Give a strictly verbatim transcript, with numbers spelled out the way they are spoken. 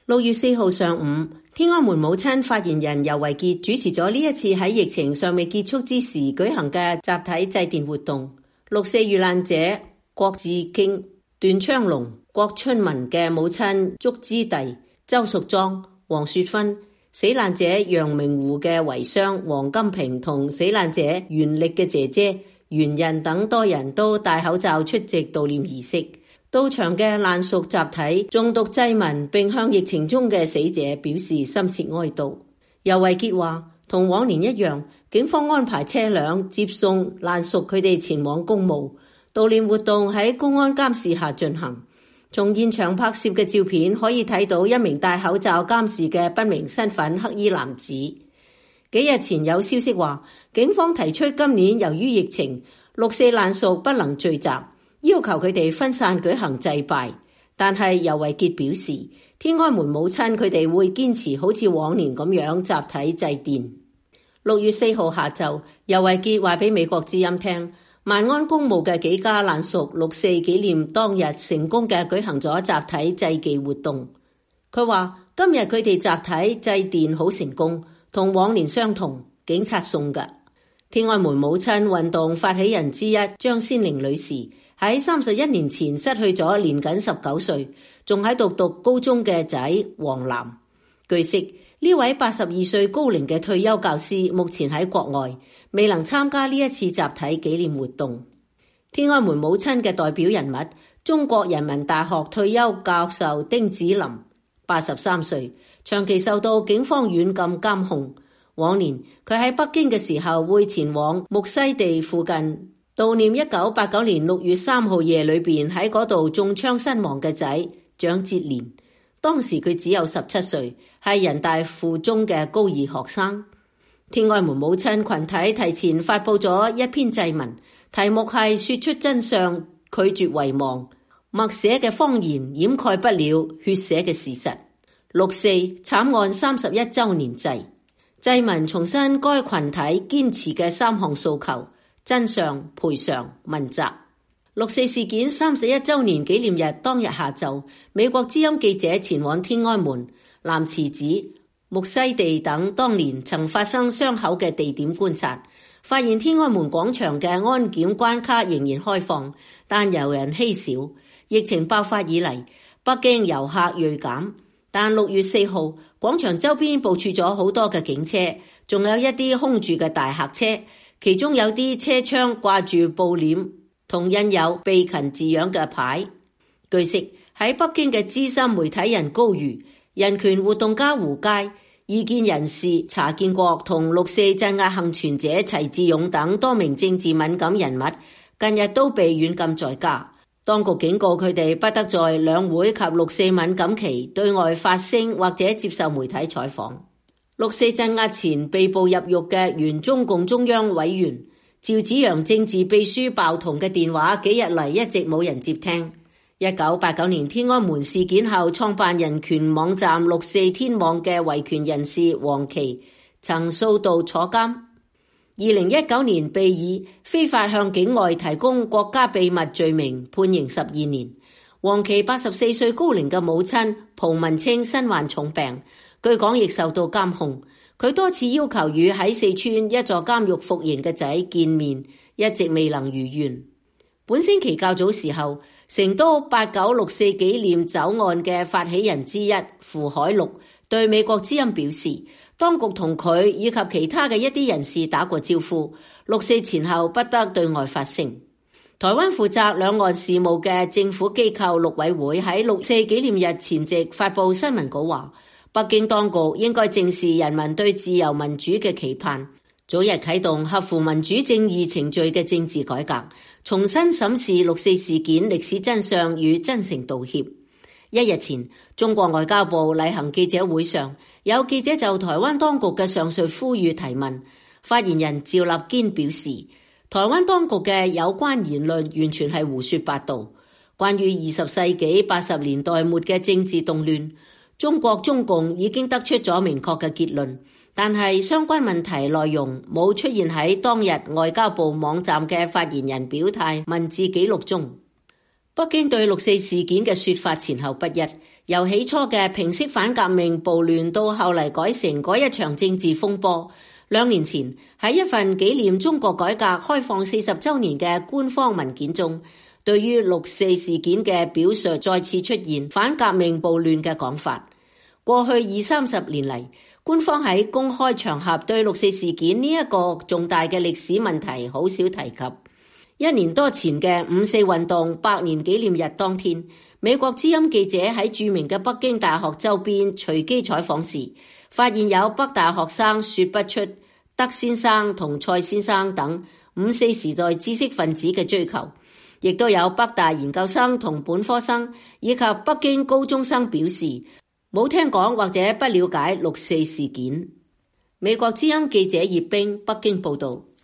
六月四號上午，天安門母親發言人尤維潔主持咗呢一次喺疫情尚未結束之時舉行嘅集體祭奠活動。六四遇難者郭志京、段昌龍、郭春文嘅母親祝之弟周淑莊、黃雪芬，死難者楊明湖嘅遺孀黃金平同死難者袁力嘅姐姐袁仁等多人都戴口罩出席悼念儀式。到場嘅爛熟集體誦讀祭文，並向疫情中嘅死者表示深切哀悼。尤維潔話，同往年一樣，警方安排車輛接送爛熟佢哋前往公墓。悼念活動喺公安監視下進行。從現場拍攝嘅照片可以睇到一名戴口罩監視嘅不明身份黑衣男子。幾日前有消息話，警方提出今年由於疫情，六四爛熟不能聚集，要求佢哋分散舉行祭拜，但係尤維潔表示，天安門母親佢哋會堅持好似往年咁樣集體祭奠。六月四號下晝，尤維潔話俾美國之音聽，萬安公墓嘅幾家爛熟六四紀念當日成功嘅舉行咗集體祭祀活動。佢話今日佢哋集體祭奠好成功，同往年相同，警察送嘅。天安門母親運動發起人之一張先玲女士喺三十一年前失去咗年僅十九歲，仲喺度讀高中嘅仔黃南。據悉，呢位八十二歲高齡嘅退休教師目前喺國外，未能參加呢一次集體紀念活動。天安門母親嘅代表人物，中國人民大學退休教授丁子霖，八十三歲，長期受到警方軟禁監控。往年佢喺北京嘅時候會前往木樨地附近悼念一九八九年六月三號夜裏邊喺嗰度中槍身亡嘅仔蔣捷連。當時佢只有十七歲，係人大附中嘅高二學生。天安門母親群體提前發佈咗一篇祭文，題目係說出真相，拒絕遺忘，默寫嘅謊言掩蓋不了血寫嘅事實。六四慘案三十一周年祭，祭文重申該群體堅持嘅三項訴求：真相、賠償、問責。六四事件三十一周年紀念日當日下晝，美國之音記者前往天安門、南池子、木樨地等當年曾發生傷口嘅地點觀察，發現天安門廣場嘅安檢關卡仍然開放，但遊人稀少。疫情爆發以嚟，北京遊客銳減，但六月四號廣場周邊部署咗好多嘅警車，仲有一啲空住嘅大客車，其中有啲車窗掛住布簾同印有備勤字樣嘅牌。據悉，喺北京嘅資深媒體人高瑜、人權活動家胡佳、異見人士查建國同六四鎮壓幸存者齊智勇等多名政治敏感人物近日都被軟禁在家。當局警告佢哋不得在兩會及六四敏感期對外發聲或者接受媒體採訪。六四鎮壓前被捕入獄嘅原中共中央委員趙紫陽政治秘書鮑彤嘅電話幾日嚟一直冇人接聽。一九八九年天安門事件後創辦人權網站六四天網嘅維權人士黃琦曾數度坐監，二零一九年被以非法向境外提供國家秘密罪名判刑十二年。黃琦八十四歲高齡嘅母親蒲文清身患重病，據講亦受到監控。佢多次要求與喺四川一座監獄服刑嘅仔見面，一直未能如願。本星期較早時候，成都八九六四紀念酒案嘅發起人之一符海祿對美國之音表示，當局同佢以及其他嘅一啲人士打過招呼，六四前後不得對外發聲。台灣負責兩岸事務嘅政府機構陸委會喺六四紀念日前夕發佈新聞稿話，北京當局應該正視人民對自由民主嘅期盼，早日啟動合乎民主正義程序嘅政治改革，重新審視六四事件歷史真相與真誠道歉。一日前，中國外交部例行記者會上，有記者就台灣當局嘅上述呼籲提問，發言人趙立堅表示，台灣當局嘅有關言論完全係胡說八道。關於二十世紀八十年代末嘅政治動亂，中國中共已經得出咗明確嘅結論，但係相關問題內容冇出現喺當日外交部網站嘅發言人表態文字記錄中。北京對六四事件嘅說法前後不一， 由起初嘅平息反革命暴亂到後嚟改成嗰一場政治風波。兩年前喺一份紀念中國改革開放四十週年嘅官方文件中，對於六四事件嘅表述再次出現反革命暴亂嘅講法。過去二三十年嚟，官方喺公開場合對六四事件呢一個重大嘅歷史問題好少提及。一年多前嘅五四運動百年紀念日當天，美國之音記者喺著名嘅北京大學周邊隨機採訪時，發現有北大學生說不出德先生同蔡先生等五四時代知識分子嘅追求，亦都有北大研究生同本科生以及北京高中生表示冇聽講或者不了解六四事件。美國之音記者葉冰北京報道。